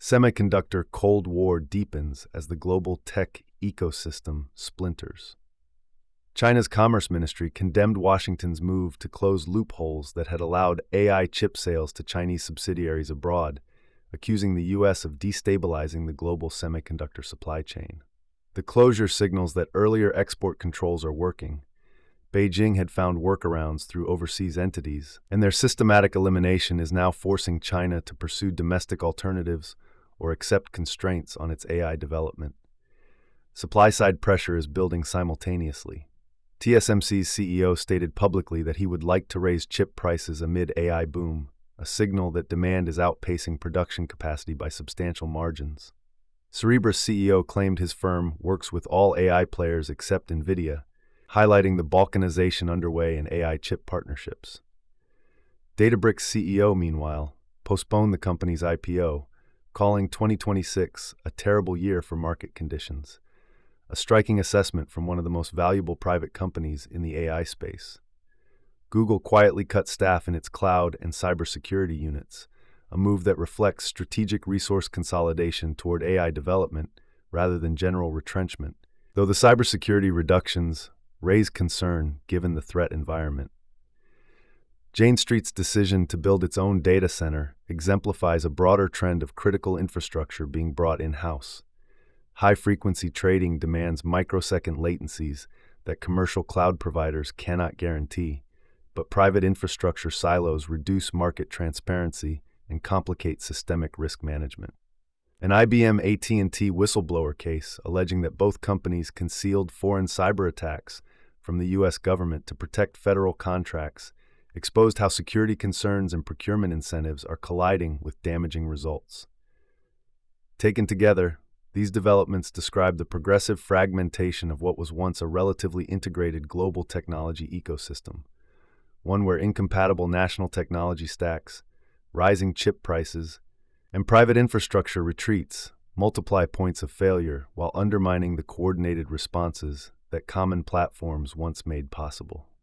Semiconductor Cold War deepens as the global tech ecosystem splinters. China's Commerce Ministry condemned Washington's move to close loopholes that had allowed AI chip sales to Chinese subsidiaries abroad, accusing the U.S. of destabilizing the global semiconductor supply chain. The closure signals that earlier export controls are working. Beijing had found workarounds through overseas entities, and their systematic elimination is now forcing China to pursue domestic alternatives or accept constraints on its AI development. Supply-side pressure is building simultaneously. TSMC's CEO stated publicly that he would like to raise chip prices amid AI boom, a signal that demand is outpacing production capacity by substantial margins. Cerebras CEO claimed his firm works with all AI players except NVIDIA, highlighting the balkanization underway in AI chip partnerships. Databricks CEO, meanwhile, postponed the company's IPO, calling 2026 a terrible year for market conditions, a striking assessment from one of the most valuable private companies in the AI space. Google quietly cut staff in its cloud and cybersecurity units, a move that reflects strategic resource consolidation toward AI development rather than general retrenchment, though the cybersecurity reductions raise concern given the threat environment. Jane Street's decision to build its own data center exemplifies a broader trend of critical infrastructure being brought in-house. High-frequency trading demands microsecond latencies that commercial cloud providers cannot guarantee, but private infrastructure silos reduce market transparency and complicate systemic risk management. An IBM AT&T whistleblower case alleging that both companies concealed foreign cyber attacks from the U.S. government to protect federal contracts exposed how security concerns and procurement incentives are colliding with damaging results. Taken together, these developments describe the progressive fragmentation of what was once a relatively integrated global technology ecosystem, one where incompatible national technology stacks, rising chip prices, and private infrastructure retreats multiply points of failure while undermining the coordinated responses that common platforms once made possible.